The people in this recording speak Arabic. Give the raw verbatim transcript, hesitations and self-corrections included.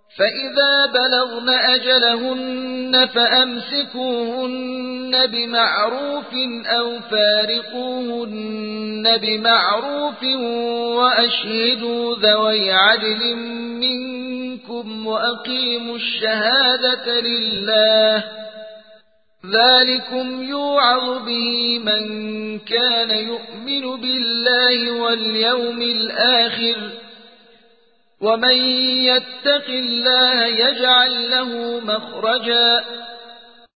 فإذا بلغن أجلهن فأمسكوهن بمعروف أو فارقوهن بمعروف وأشهدوا ذوي عدل منكم وأقيموا الشهادة لله، ذلكم يوعظ به من كان يؤمن بالله واليوم الآخر، ومن يتق الله يجعل له مخرجا